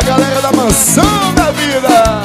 galera da Mansão da Vida.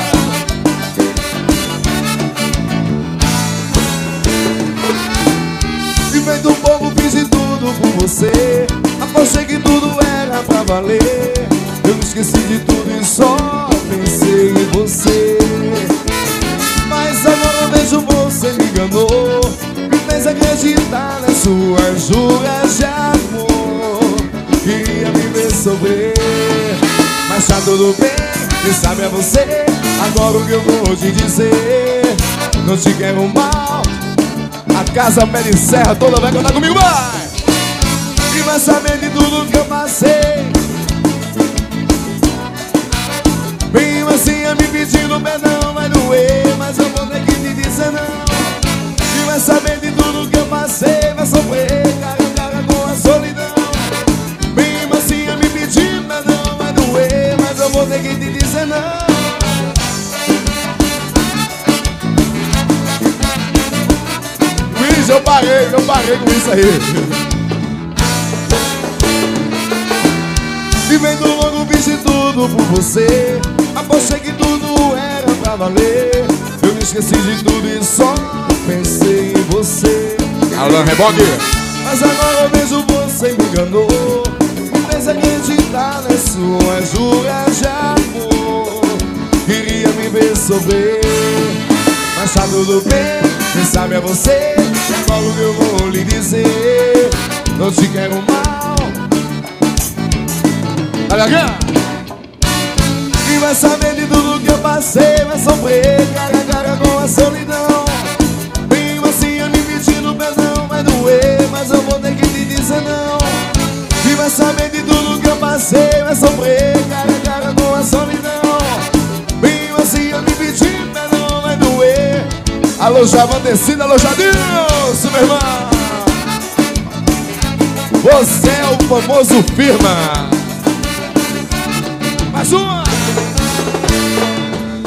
E feito um povo, fiz de tudo por você. Apostei que tudo era pra valer. Eu me esqueci de tudo e só pensei em você. Mas agora eu vejo você me enganou, me fez acreditar nas suas juras de amor. Queria me ver sofrer, mas tá tudo bem, quem sabe é você. Agora o que eu vou te dizer, não te quero mal. A casa pé de serra toda vai cantar comigo, vai! E vai saber de tudo que eu passei. Bem assim me pedindo perdão, vai doer, mas eu vou ter que te dizer não. E vai saber de tudo que eu passei, vai sofrer cara a cara com a solidão. Bem assim me pedindo perdão, vai doer, mas eu vou ter que te dizer não. Luiz, eu parei com isso aí. Vivendo logo, fiz de tudo por você. Apostei que tudo era pra valer. Eu me esqueci de tudo e só pensei em você. Alan Rebogue. Mas agora eu vejo você me enganou, me fez acreditar nas suas juras de amor. Queria me ver sofrer, mas tá tudo bem, quem sabe é você. Agora o que eu vou lhe dizer, não te quero mal. Olha aqui. E vai saber de tudo que eu passei, vai sofrer cara a cara com a solidão. Bem assim me pedindo perdão, vai doer, mas eu vou ter que te dizer não. E vai saber de tudo que eu passei, vai sofrer cara a cara com a solidão. Bem assim me pedindo perdão, vai doer. Alô Javantecida, alô Jadilson, meu irmão. Você é o famoso Firma. Mais uma.